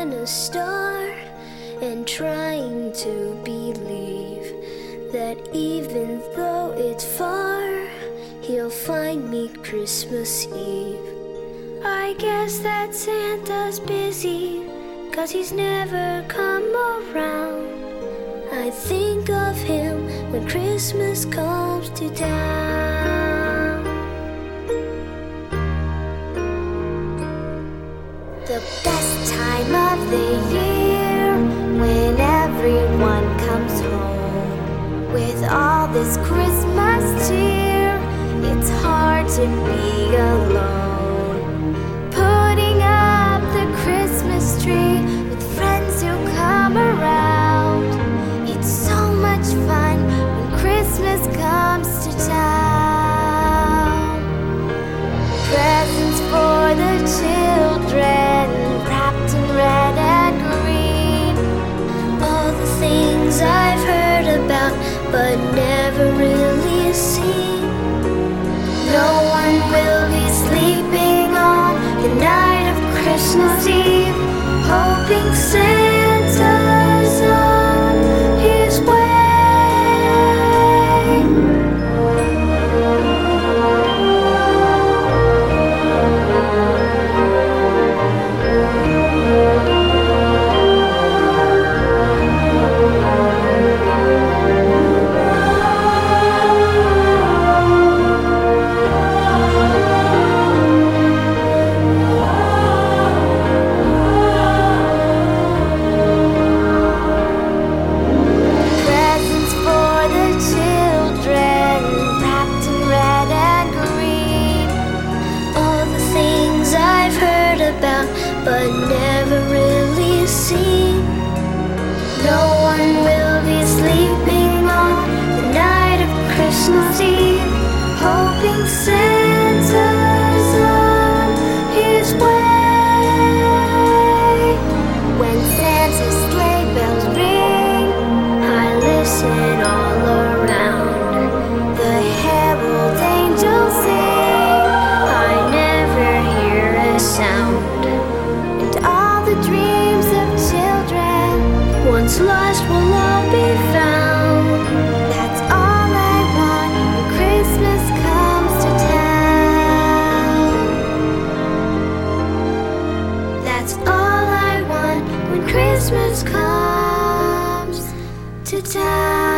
on a star and trying to believe that even though it's far, he'll find me Christmas Eve. I guess that Santa's busy, 'cause he's never come around. I think of him when Christmas comes to town. The best time of the year, when everyone comes home with all this Christmas cheer, it's hard to be alone. Putting up the Christmas tree with friends who come around, it's so much fun when Christmas comes to town. Presents for the children, wrapped in red and green. All the things I've heard about but never really seen. No one will be sleeping on the night of Christmas Eve, hoping Santa's on his way. But never really seen. No one will be sleeping on the night of Christmas Eve, hoping Santa's on his way. When Santa's sleigh bells ring, I listen all around. The herald angels sing, I never hear a sound. Dreams of children, once lost, will all be found. That's all I want when Christmas comes to town. That's all I want when Christmas comes to town.